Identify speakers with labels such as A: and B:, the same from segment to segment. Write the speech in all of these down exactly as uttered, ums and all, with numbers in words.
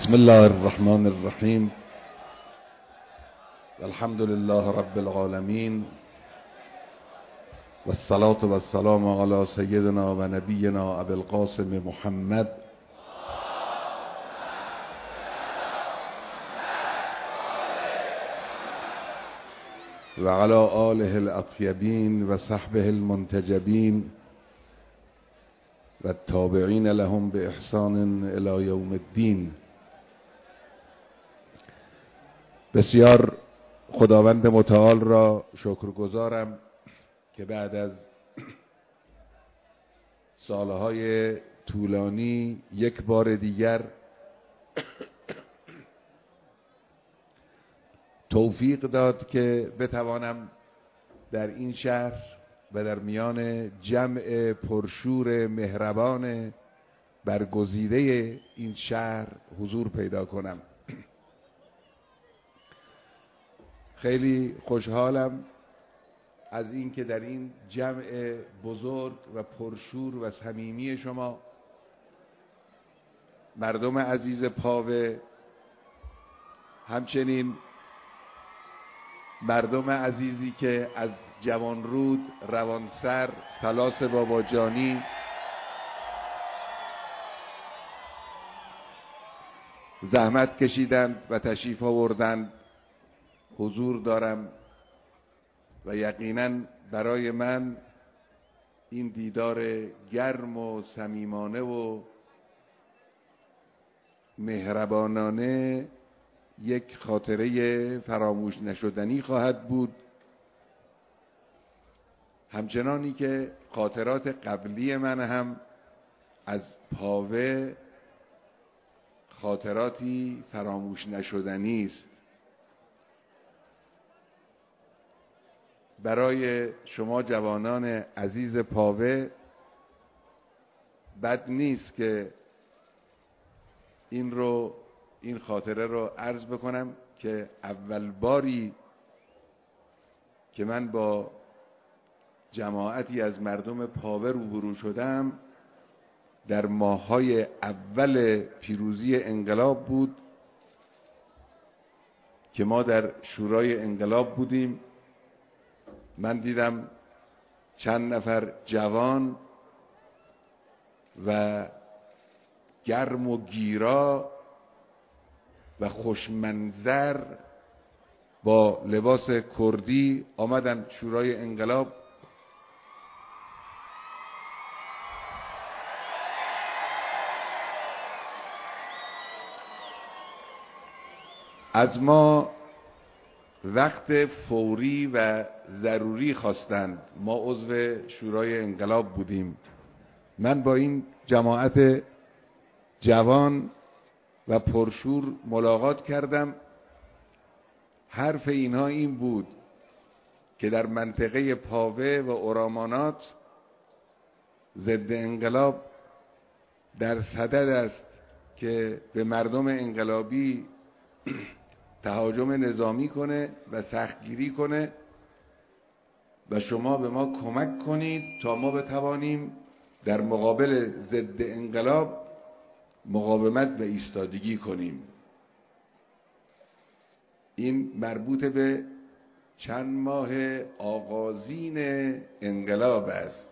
A: بسم الله الرحمن الرحیم الحمد لله رب العالمین والصلاة والسلام علی سیدنا و نبینا ابی القاسم محمد و علی آله الاطیبین و صحبه المنتجبین و التابعین لهم باحسان الی یوم الدین. بسیار خداوند متعال را شکرگزارم که بعد از سالهای طولانی یک بار دیگر توفیق داد که بتوانم در این شهر و در میان جمع پرشور مهربان برگزیده این شهر حضور پیدا کنم. خیلی خوشحالم از اینکه در این جمع بزرگ و پرشور و صمیمی شما، مردم عزیز پاوه، همچنین مردم عزیزی که از جوانرود، روانسر، سلاس باباجانی، زحمت کشیدند و تشریف آوردند حضور دارم و یقینا برای من این دیدار گرم و صمیمانه و مهربانانه یک خاطره فراموش نشدنی خواهد بود، همچنانی که خاطرات قبلی من هم از پاوه خاطراتی فراموش نشدنی است. برای شما جوانان عزیز پاوه بد نیست که این رو این خاطره رو عرض بکنم که اول باری که من با جماعتی از مردم پاوه روبرو شدم در ماه‌های اول پیروزی انقلاب بود که ما در شورای انقلاب بودیم. من دیدم چند نفر جوان و گرم و گیرا و خوشمنظر با لباس کردی آمدن شورای انقلاب. از ما وقت فوری و ضروری خواستند. ما عضو شورای انقلاب بودیم. من با این جماعت جوان و پرشور ملاقات کردم. حرف اینها این بود که در منطقه پاوه و اورامانات ضد انقلاب در صدد است که به مردم انقلابی تهاجم نظامی کنه و سختگیری کنه و شما به ما کمک کنید تا ما بتوانیم در مقابل ضد انقلاب مقاومت و ایستادگی کنیم. این مربوط به چند ماه آغازین انقلاب است.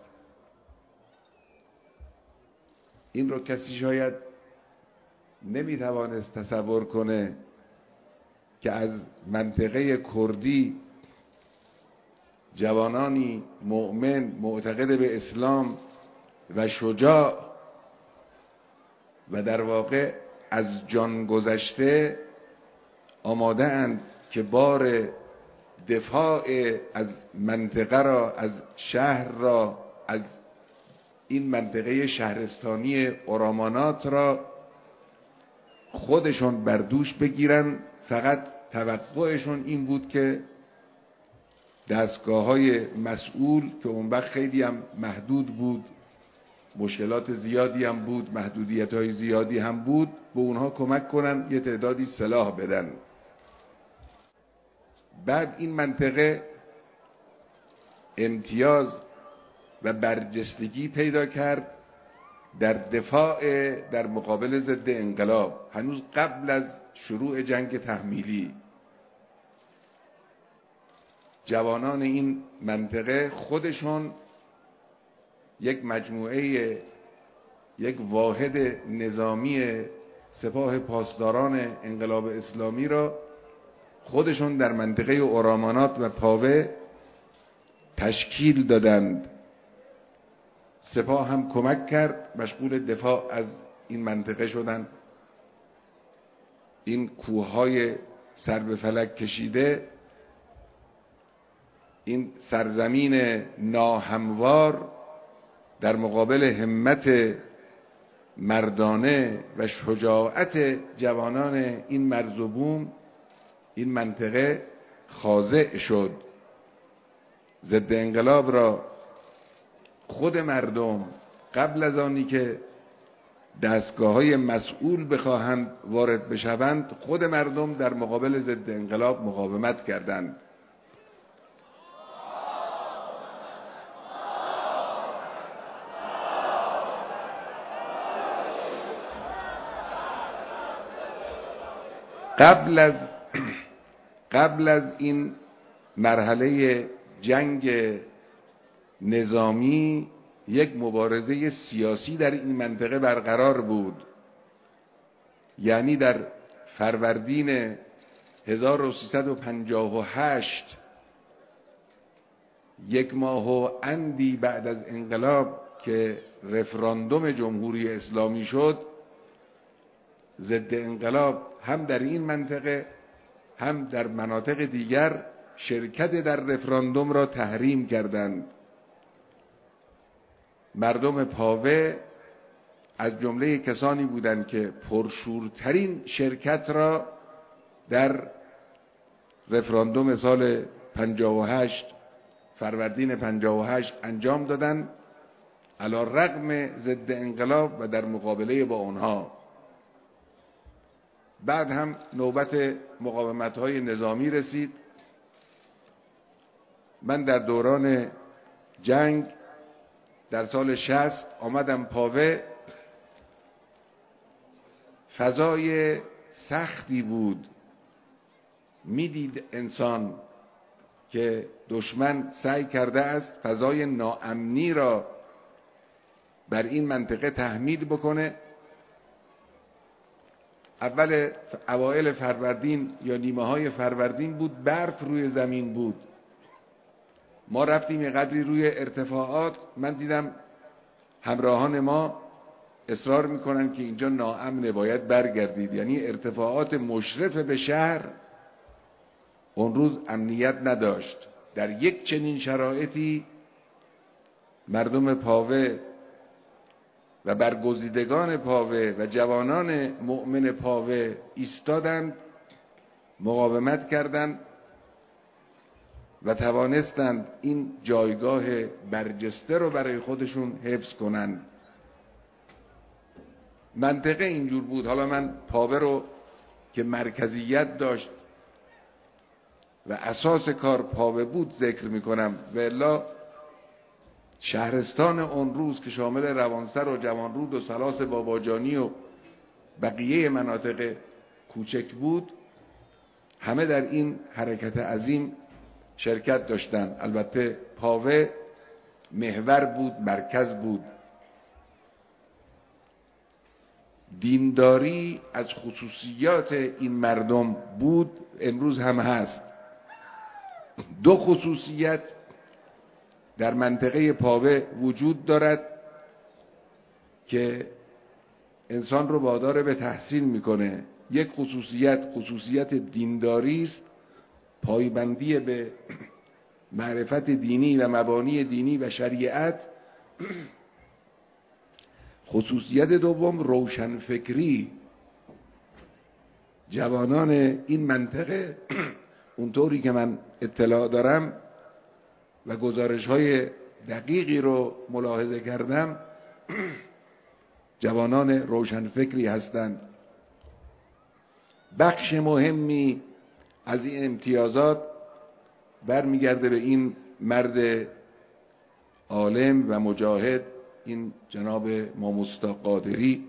A: این رو کسی شاید نمیتوانست تصور کنه که از منطقه کردی جوانانی مؤمن معتقد به اسلام و شجاع و در واقع از جان گذشته آماده اند که بار دفاع از منطقه را، از شهر را، از این منطقه شهرستانی اورامانات را خودشون بر دوش بگیرن. فقط توقعشون این بود که دستگاه‌های مسئول که اون وقت خیلی هم محدود بود، مشکلات زیادی هم بود، محدودیت‌های زیادی هم بود، به اونها کمک کنن، یه تعدادی سلاح بدن. بعد این منطقه امتیاز و برجستگی پیدا کرد در دفاع در مقابل ضد انقلاب، هنوز قبل از شروع جنگ تحمیلی، جوانان این منطقه خودشون یک مجموعه، یک واحد نظامی سپاه پاسداران انقلاب اسلامی را خودشون در منطقه اورامانات و پاوه تشکیل دادند. سپاه هم کمک کرد، مشغول دفاع از این منطقه شدند. این کوههای سر به فلک کشیده، این سرزمین ناهموار در مقابل همت مردانه و شجاعت جوانان این مرز و بوم، این منطقه خاضع شد. ضد انقلاب را خود مردم قبل از آنی که دستگاه‌های مسئول بخواهند وارد بشوند، خود مردم در مقابل ضد انقلاب مقاومت کردند. قبل از قبل از این مرحله جنگ نظامی یک مبارزه سیاسی در این منطقه برقرار بود. یعنی در فروردین هزار و سیصد و پنجاه و هشت، یک ماه و اندی بعد از انقلاب که رفراندوم جمهوری اسلامی شد، ضد انقلاب هم در این منطقه هم در مناطق دیگر شرکت در رفراندوم را تحریم کردند. مردم پاوه از جمله کسانی بودند که پرشورترین شرکت را در رفراندوم سال پنجاه و هشت، فروردین پنجاه و هشت انجام دادند، علی رغم ضد انقلاب و در مقابله با آنها. بعد هم نوبت مقاومت‌های نظامی رسید. من در دوران جنگ در سال شصت آمدم پاوه. فضای سختی بود، میدید انسان که دشمن سعی کرده است فضای ناامنی را بر این منطقه تحمیل بکنه. اول اوایل فروردین یا نیمه های فروردین بود، برف روی زمین بود. ما رفتیم یه قدری روی ارتفاعات، من دیدم همراهان ما اصرار میکنن که اینجا ناامنه، باید برگردید. یعنی ارتفاعات مشرف به شهر اون روز امنیت نداشت. در یک چنین شرایطی مردم پاوه و برگزیدگان پاوه و جوانان مؤمن پاوه ایستادند، مقاومت کردند و توانستند این جایگاه برجسته رو برای خودشون حفظ کنند. منطقه اینجور بود. حالا من پاوه رو که مرکزیت داشت و اساس کار پاوه بود ذکر میکنم، و الا شهرستان اون روز که شامل روانسر و جوانرود و سلاس باباجانی و بقیه مناطق کوچک بود، همه در این حرکت عظیم شرکت داشتند. البته پاوه محور بود، مرکز بود. دینداری از خصوصیات این مردم بود، امروز هم هست. دو خصوصیت در منطقه پاوه وجود دارد که انسان رو وادار به تحسین میکنه. یک خصوصیت خصوصیت دینداری است، پایبندی به معرفت دینی و مبانی دینی و شریعت. خصوصیت دوم روشنفکری. جوانان این منطقه اونطوری که من اطلاع دارم و گزارش های دقیقی رو ملاحظه کردم، جوانان روشنفکری هستند. بخش مهمی از این امتیازات برمیگرده به این مرد عالم و مجاهد این جناب ماموستا قادری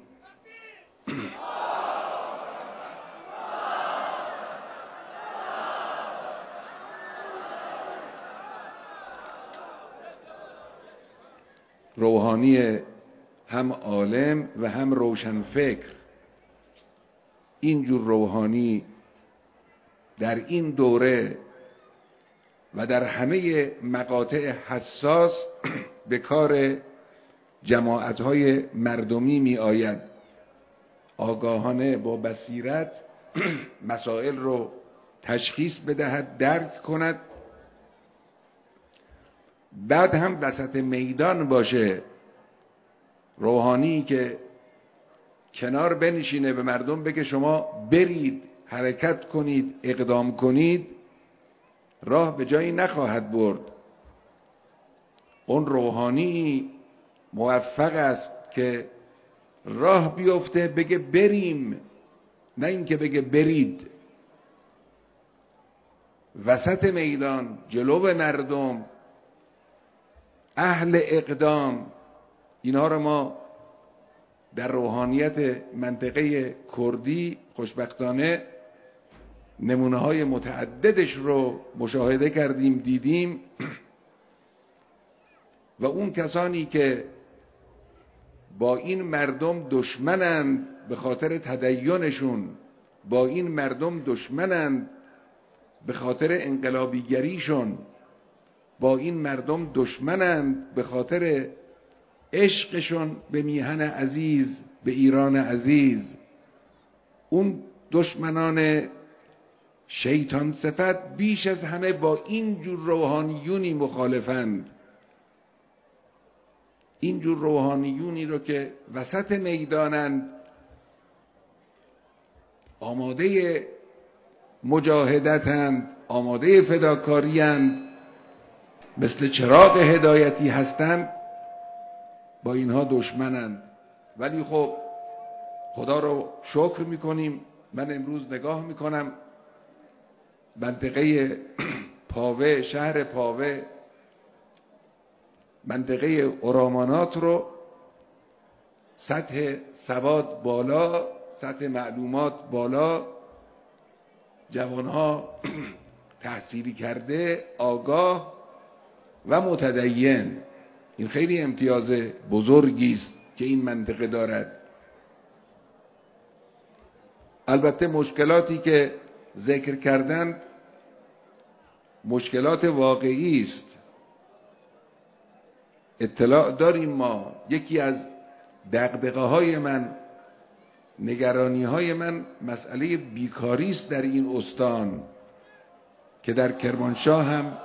A: روحانی هم عالم و هم روشنفکر، اینجور روحانی در این دوره و در همه مقاطع حساس به کار جماعت‌های مردمی می آید. آگاهانه با بصیرت مسائل رو تشخیص بدهد، درک کند، بعد هم وسط میدان باشه، روحانی که کنار بنشینه به مردم بگه شما برید، حرکت کنید، اقدام کنید، راه به جایی نخواهد برد. اون روحانی موفق است که راه بیفته بگه بریم، نه اینکه بگه برید. وسط میدان، جلو مردم، اهل اقدام، اینها رو ما در روحانیت منطقه کردی خوشبختانه نمونه های متعددش رو مشاهده کردیم، دیدیم. و اون کسانی که با این مردم دشمنند به خاطر تدینشون، با این مردم دشمنند به خاطر انقلابیگریشون، با این مردم دشمنند به خاطر عشقشون به میهن عزیز، به ایران عزیز، اون دشمنان شیطان صفت بیش از همه با این جور روحانیونی مخالفند. این جور روحانیونی رو که وسط میدانند، آماده مجاهدتند، آماده فداکاریند، مثل چراغ هدایتی هستند، با اینها دشمنند. ولی خب خدا رو شکر میکنیم. من امروز نگاه میکنم منطقه پاوه، شهر پاوه، منطقه اورامانات رو، سطح سواد بالا، سطح معلومات بالا، جوانها تحصیلی کرده، آگاه و متدین. این خیلی امتیاز بزرگی است که این منطقه دارد. البته مشکلاتی که ذکر کردند مشکلات واقعی است. اطلاع داریم ما. یکی از دغدغه های من، نگرانی های من مسئله بیکاری است در این استان که در کرمانشاه هم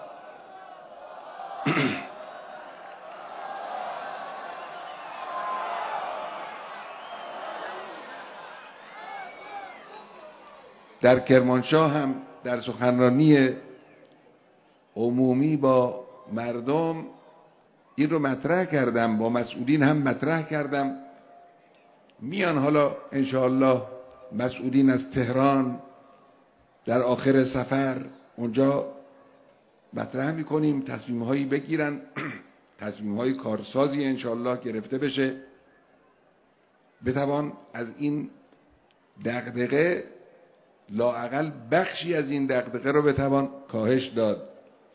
A: در کرمانشاه هم در سخنرانی عمومی با مردم این رو مطرح کردم، با مسئولین هم مطرح کردم. میان حالا انشاءالله مسئولین از تهران در آخر سفر اونجا مطرح میکنیم، تصمیم هایی بگیرن، تصمیم های کارسازی انشاءالله گرفته بشه، بتوان از این دغدغه لااقل بخشی از این دغدغه رو بتوان کاهش داد.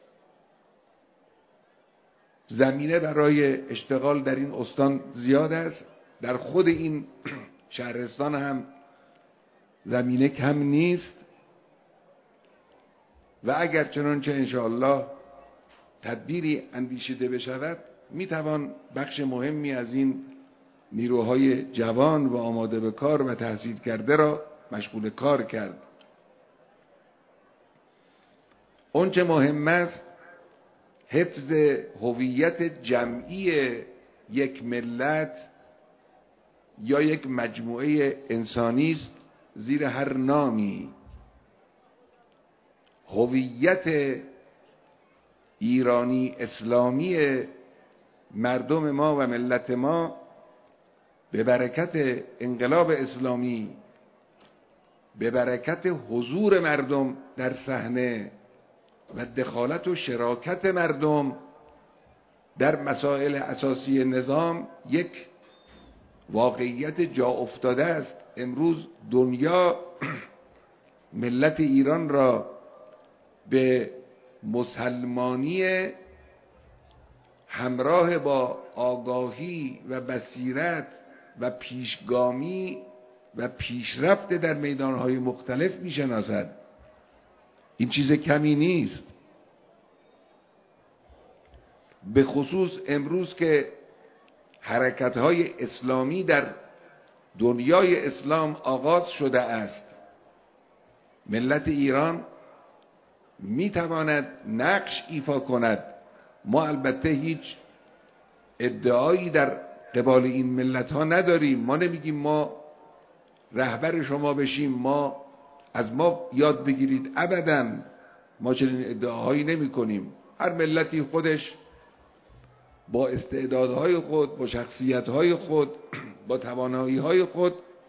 A: زمینه برای اشتغال در این استان زیاد است. در خود این شهرستان هم زمینه کم نیست و اگر چنانچه انشاءالله تدبیری اندیشیده بشود میتوان بخش مهمی از این نیروهای جوان و آماده به کار و تحصیل کرده را مشغول کار کرد. اون چه مهم است حفظ هویت جمعی یک ملت یا یک مجموعه انسانی است زیر هر نامی. هویت ایرانی اسلامی مردم ما و ملت ما به برکت انقلاب اسلامی، به برکت حضور مردم در صحنه و دخالت و شراکت مردم در مسائل اساسی نظام یک واقعیت جا افتاده است. امروز دنیا ملت ایران را به مسلمانی همراه با آگاهی و بصیرت و پیشگامی و پیشرفت در میدانهای مختلف میشناسد. این چیز کمی نیست. به خصوص امروز که حرکت‌های اسلامی در دنیای اسلام آغاز شده است، ملت ایران میتواند نقش ایفا کند. ما البته هیچ ادعایی در قبال این ملت ها نداریم. ما نمیگیم ما رهبر شما بشیم، ما از ما یاد بگیرید، ابداً ما چنین ادعاهایی نمی کنیم. هر ملتی خودش با استعدادهای خود، با شخصیتهای خود، با توانایی‌های خود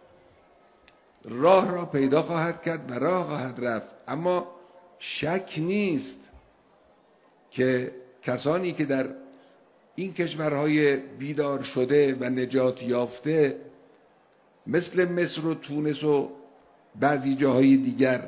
A: راه را پیدا خواهد کرد و راه خواهد رفت. اما شک نیست که کسانی که در این کشورهای بیدار شده و نجات یافته مثل مصر و تونس و بعضی جاهای دیگر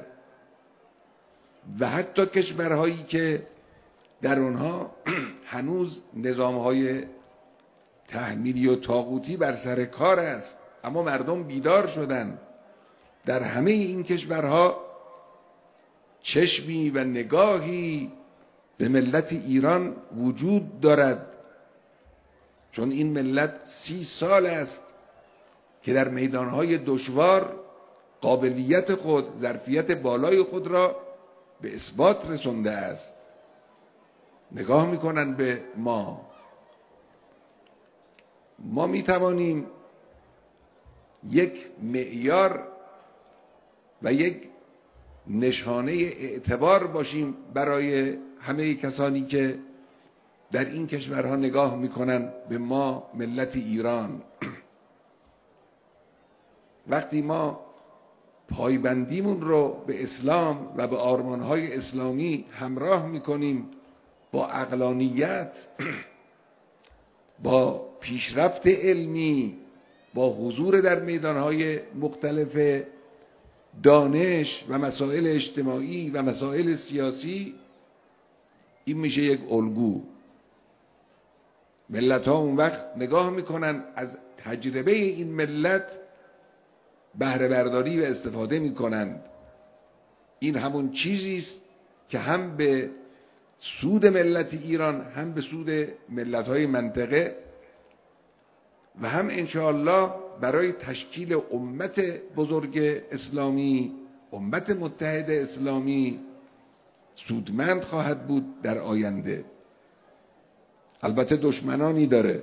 A: و حتی کشورهایی که در اونها هنوز نظامهای تحمیلی و طاغوتی بر سر کار است اما مردم بیدار شدن، در همه این کشورها چشمی و نگاهی به ملت ایران وجود دارد، چون این ملت سی سال است که در میدانهای دشوار قابلیت خود، ظرفیت بالای خود را به اثبات رسونده است. نگاه میکنن به ما. ما میتوانیم یک معیار و یک نشانه اعتبار باشیم برای همه کسانی که در این کشورها نگاه میکنن به ما ملت ایران. وقتی ما پایبندیمون رو به اسلام و به آرمانهای اسلامی همراه میکنیم با عقلانیت، با پیشرفت علمی، با حضور در میدانهای مختلف دانش و مسائل اجتماعی و مسائل سیاسی، این میشه یک الگو. ملت ها اون وقت نگاه میکنن از تجربه این ملت بهره برداری و استفاده میکنند. این همون چیزی است که هم به سود ملت ایران، هم به سود ملت های منطقه و هم انشاءالله برای تشکیل امت بزرگ اسلامی، امت متحد اسلامی سودمند خواهد بود در آینده. البته دشمنانی داره.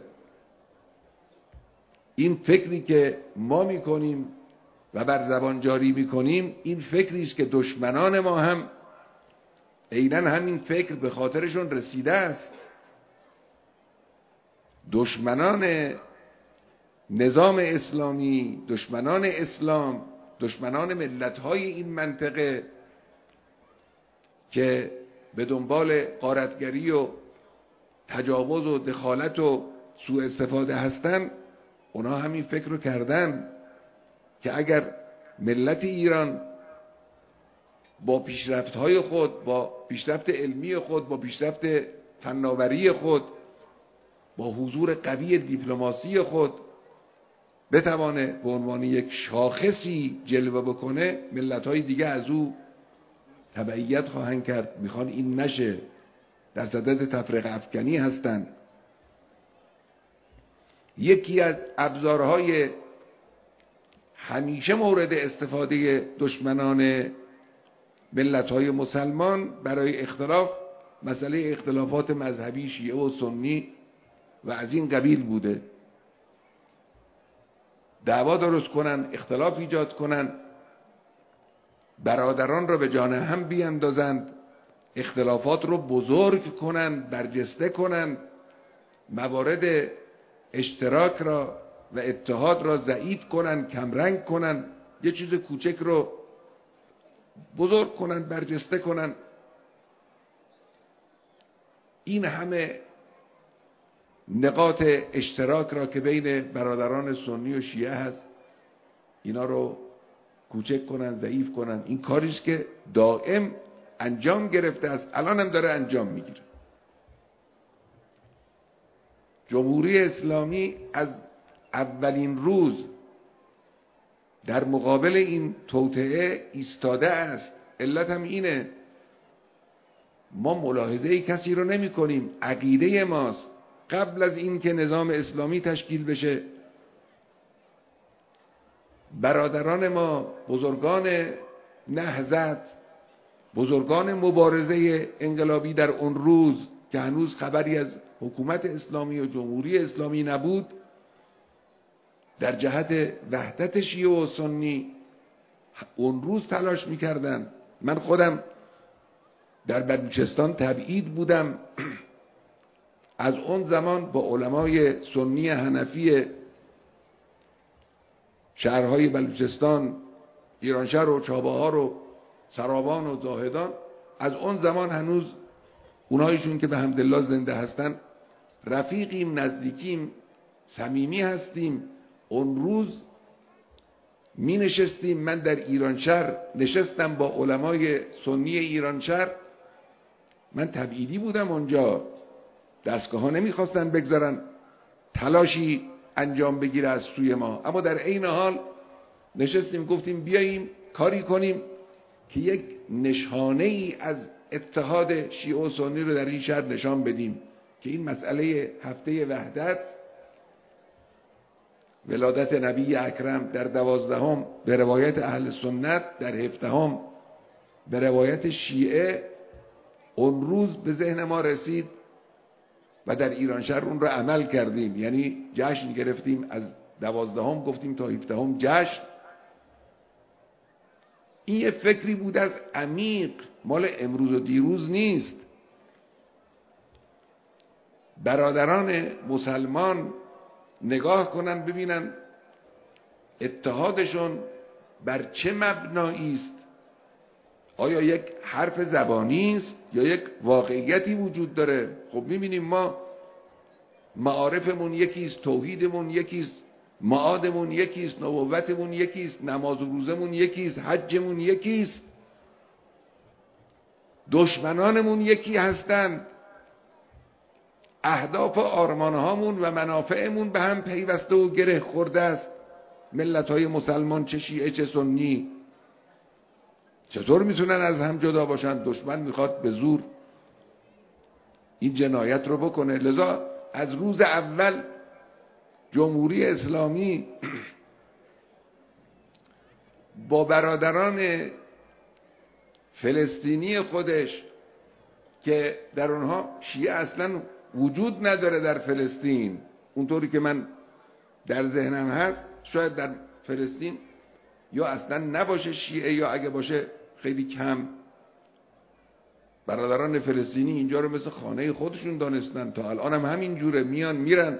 A: این فکری که ما میکنیم و بر زبان جاری میکنیم، این فکری است که دشمنان ما هم عیناً همین فکر به خاطرشون رسیده است. دشمنان نظام اسلامی، دشمنان اسلام، دشمنان ملت‌های این منطقه که به دنبال غارتگری و تجاوز و دخالت و سوء استفاده هستن، اونا همین فکر رو کردن که اگر ملت ایران با پیشرفت‌های خود، با پیشرفت علمی خود، با پیشرفت فناوری خود، با حضور قوی دیپلماسی خود بتوانه به عنوان یک شاخصی جلوه بکنه، ملت‌های دیگه از او تبعیت خواهند کرد. میخوان این نشه، در صدد تفرقه افکنی هستند. یکی از ابزارهای همیشه مورد استفاده دشمنان ملت‌های مسلمان برای اختلاف، مسئله اختلافات مذهبی شیعه و سنی و از این قبیل بوده. دعوا درست کنن، اختلاف ایجاد کنن، برادران را به جان هم بیاندازند، اختلافات رو بزرگ کنند، برجسته کنند، موارد اشتراک را و اتحاد را ضعیف کنند، کمرنگ کنند، یه چیز کوچک رو بزرگ کنند، برجسته کنند. این همه نقاط اشتراک را که بین برادران سنی و شیعه هست اینا رو کوچک کنن، ضعیف کنن. این کاریش که دائم انجام گرفته است، الان هم داره انجام میگیره. جمهوری اسلامی از اولین روز در مقابل این توطئه ایستاده است. علت هم اینه، ما ملاحظه کسی رو نمی کنیم. عقیده ماست قبل از این که نظام اسلامی تشکیل بشه، برادران ما، بزرگان نهضت، بزرگان مبارزه انقلابی در اون روز که هنوز خبری از حکومت اسلامی و جمهوری اسلامی نبود، در جهت وحدت شیعه و سنی اون روز تلاش میکردن. من خودم در بلوچستان تبعید بودم. از اون زمان با علمای سنی حنفی شهرهای بلوچستان، ایرانشهر و چابهار و سرابان و زاهدان، از اون زمان هنوز اونایشون که به حمدالله زنده هستن رفیقیم، نزدیکیم، صمیمی هستیم. اون روز می نشستیم، من در ایرانشهر نشستم با علمای سنی ایرانشهر. من تبعیدی بودم اونجا، دستگاه ها نمی خواستن بگذارن تلاشی انجام بگیره از سوی ما، اما در عین حال نشستیم گفتیم بیاییم کاری کنیم که یک نشانه ای از اتحاد شیعه و سنی رو در این شهر نشان بدیم که این مسئله هفته وحدت، ولادت نبی اکرم در دوازدهم به روایت اهل سنت، در هفدهم به روایت شیعه، اون روز به ذهن ما رسید و در ایرانشهر اون رو عمل کردیم. یعنی جشن گرفتیم، از دوازدهم گفتیم تا هفدهم جشن. این یه فکری بود از عمیق، مال امروز و دیروز نیست. برادران مسلمان نگاه کنن ببینن اتحادشون بر چه مبنایی است. آیا یک حرف زبانی است یا یک واقعیتی وجود داره؟ خب میبینیم ما معارفمون یکیست، توحیدمون یکیست، معادمون یکیست، نبوتمون یکیست، نماز و روزمون یکیست، حجمون یکیست، دشمنانمون یکی هستند، اهداف و آرمانهامون و منافعمون به هم پیوسته و گره خورده است. ملت‌های مسلمان چه شیعه چه سنی چطور میتونن از هم جدا باشن؟ دشمن میخواد به زور این جنایت رو بکنه. لذا از روز اول جمهوری اسلامی با برادران فلسطینی خودش که در اونها شیعه اصلا وجود نداره در فلسطین، اونطوری که من در ذهنم هست، شاید در فلسطین یا اصلا نباشه شیعه یا اگه باشه خیلی کم. برادران فلسطینی اینجا رو مثل خانه خودشون دانستن، تا الان هم همین جوره، میان میرن.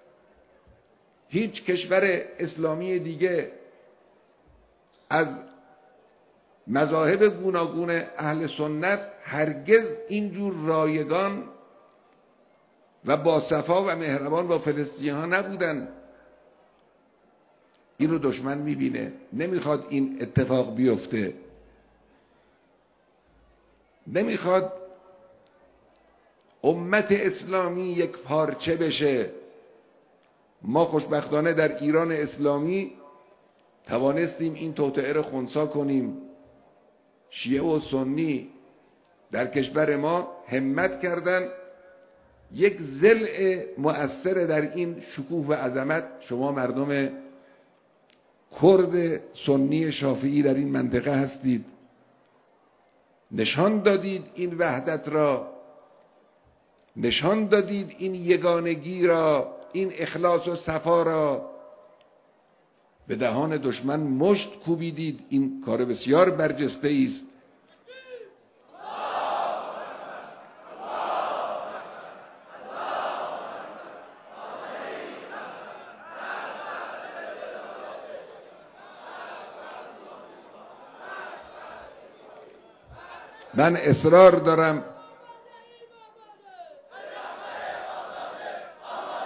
A: هیچ کشور اسلامی دیگه از مذاهب گوناگون اهل سنت هرگز اینجور رایگان و با صفا و مهربان با فلسطینی ها نبودن. اینو دشمن میبینه، نمیخواد این اتفاق بیفته، نمیخواد امت اسلامی یک پارچه بشه. ما خوشبختانه در ایران اسلامی توانستیم این توطئه رو خنثی کنیم. شیعه و سنی در کشور ما همت کردن یک ضلع مؤثر در این شکوه و عظمت شما مردم کرد سنی شافعی در این منطقه هستید. نشان دادید این وحدت را، نشان دادید این یگانگی را، این اخلاص و صفا را. به دهان دشمن مشت کوبیدید. این کار بسیار برجسته است. من اصرار دارم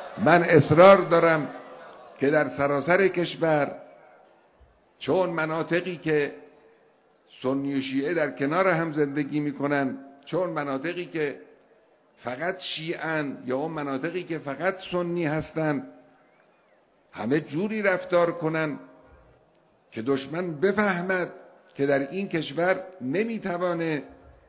A: من اصرار دارم که در سراسر کشور، چون مناطقی که سنی و شیعه در کنار هم زندگی میکنن، چون مناطقی که فقط شیعن یا اون مناطقی که فقط سنی هستن، همه جوری رفتار کنن که دشمن بفهمد که در این کشور نمیتوانه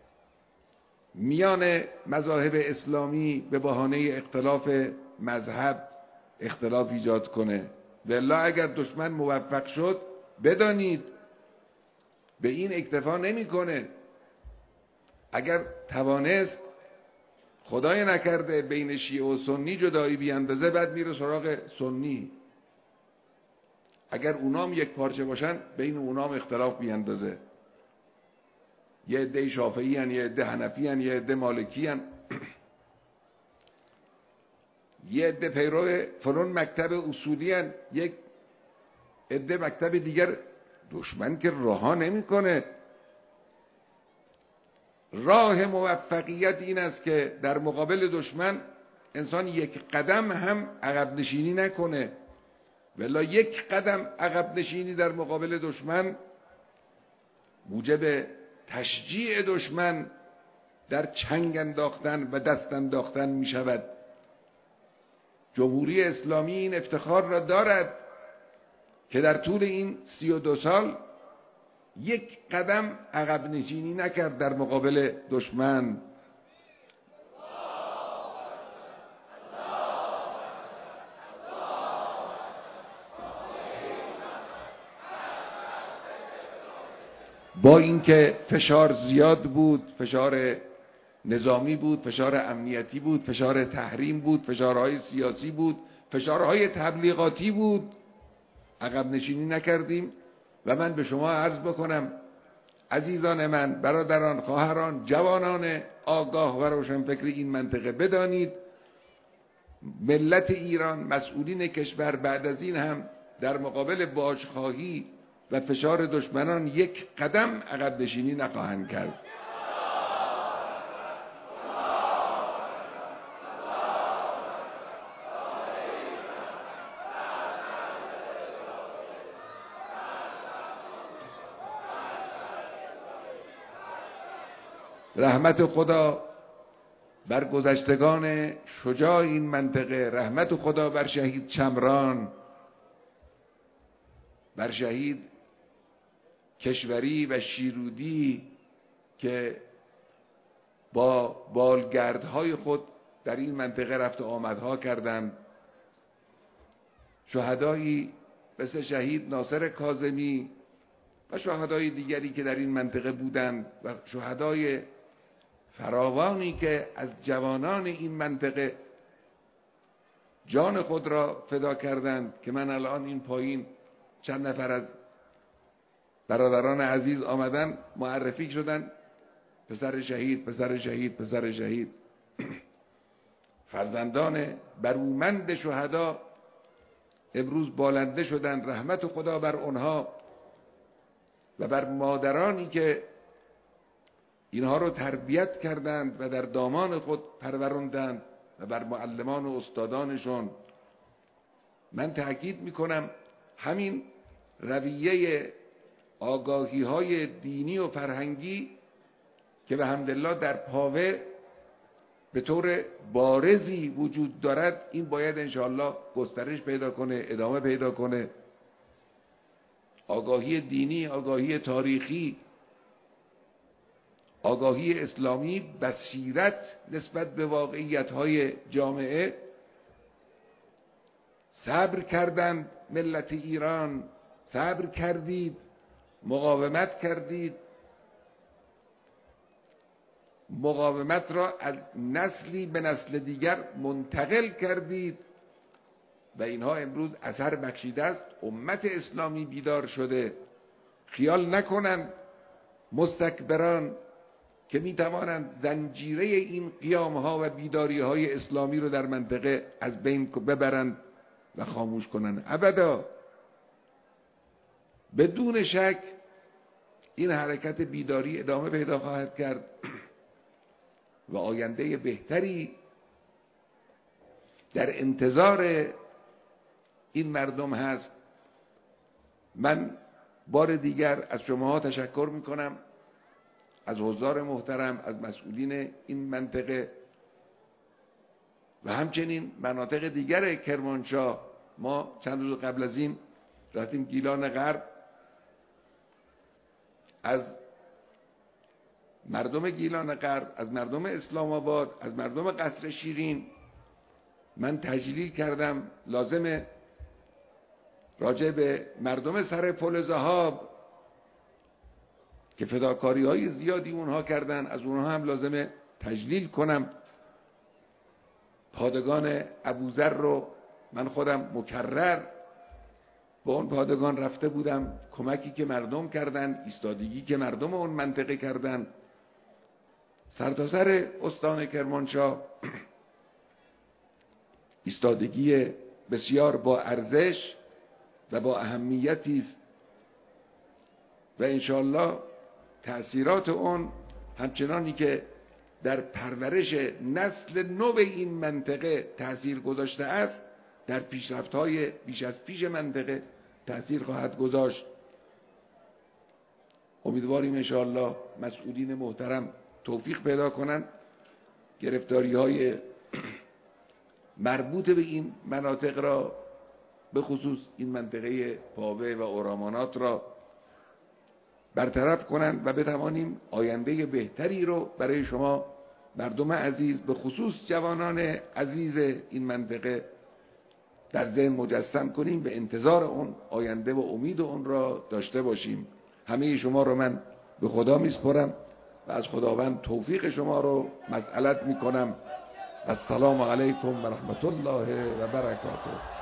A: میان مذاهب اسلامی به بهانه اختلاف مذهب اختلاف ایجاد کنه. والا اگر دشمن موفق شد، بدانید به این اکتفا نمیکنه. اگر توانست خدای نکرده بین شیعه و سنی جدایی بیاندازه، بعد میره سراغ سنی. اگر اونام یک پارچه باشن، بین اونام اختلاف بیاندازه. یه عده شافعی هن، یه عده حنفی هن، یه عده مالکی هن، یه عده پیرو فلان مکتب اصولی هن، یک عده مکتب دیگر. دشمن که رها نمیکنه. راه موفقیت این است که در مقابل دشمن انسان یک قدم هم عقب نشینی نکنه. ولی یک قدم عقب نشینی در مقابل دشمن موجب تشجیع دشمن در چنگ انداختن و دست انداختن می شود. جمهوری اسلامی این افتخار را دارد که در طول این سی و دو سال یک قدم عقب نشینی نکرد در مقابل دشمن. با اینکه فشار زیاد بود، فشار نظامی بود، فشار امنیتی بود، فشار تحریم بود، فشارهای سیاسی بود، فشارهای تبلیغاتی بود، عقب نشینی نکردیم. و من به شما عرض بکنم عزیزان من، برادران، خواهران، جوانان آگاه و روشنفکر این منطقه، بدانید ملت ایران، مسئولین کشور بعد از این هم در مقابل باجخواهی و فشار دشمنان یک قدم عقب نشینی نخواهند کرد. رحمت خدا بر گذشتگان شجاع این منطقه، رحمت خدا بر شهید چمران، بر شهید کشوری و شیرودی که با بالگردهای خود در این منطقه رفت و آمدها کردند. شهدایی مثل شهید ناصر کاظمی و شهدای دیگری که در این منطقه بودند و شهدای فراوانی که از جوانان این منطقه جان خود را فدا کردند که من الان این پایین چند نفر از برادران عزیز آمدن معرفی شدن، پسر شهید، پسر شهید، پسر شهید. فرزندان برومند شهدا امروز بالنده شدند. رحمت خدا بر آنها و بر مادرانی که اینها رو تربیت کردند و در دامان خود پروراندند و بر معلمان و استادانشون. من تأکید میکنم همین رویه آگاهی های دینی و فرهنگی که به حمدالله در پاوه به طور بارزی وجود دارد، این باید انشاءالله گسترش پیدا کنه، ادامه پیدا کنه. آگاهی دینی، آگاهی تاریخی، آگاهی اسلامی، بصیرت نسبت به واقعیت‌های جامعه. صبر کردند ملت ایران، صبر کردید، مقاومت کردید، مقاومت را از نسلی به نسل دیگر منتقل کردید و اینها امروز اثر بخشیده است. امت اسلامی بیدار شده. خیال نکنند مستکبران که می توانند زنجیره این قیام ها و بیداری های اسلامی رو در منطقه از بین ببرند و خاموش کنند. ابدا. بدون شک این حرکت بیداری ادامه پیدا خواهد کرد و آینده بهتری در انتظار این مردم هست. من بار دیگر از شماها تشکر میکنم، از حضار محترم، از مسئولین این منطقه و همچنین مناطق دیگر کرمانشاه. ما چند روز قبل از این رفتیم گیلان غرب، از مردم گیلان غرب، از مردم اسلام آباد، از مردم قصر شیرین من تجلیل کردم. لازمه راجع به مردم سر پل ذهاب که فداکاری های زیادی اونها کردن، از اونها هم لازمه تجلیل کنم. پادگان ابوذر رو من خودم مکرر با اون پادگان رفته بودم، کمکی که مردم کردن، ایستادگی که مردم اون منطقه کردن. سرتاسر استان کرمانشاه ایستادگی بسیار با ارزش و با اهمیتی است و انشاءالله تأثیرات اون همچنانی که در پرورش نسل نو این منطقه تأثیر گذاشته است، در پیشرفت‌های بیش از پیش منطقه تأثیر خواهد گذاشت. امیدواریم انشاءالله مسئولین محترم توفیق پیدا کنند، گرفتاری‌های مربوط به این مناطق را، به خصوص این منطقه پاوه و اورامانات را برطرف کنند و بتوانیم آینده بهتری رو برای شما مردم عزیز، به خصوص جوانان عزیز این منطقه در ذهن مجسم کنیم، به انتظار اون آینده و امید اون را داشته باشیم. همه شما رو من به خدا میسپارم و از خداوند توفیق شما رو مسئلت میکنم. السلام علیکم و رحمت الله و برکاته.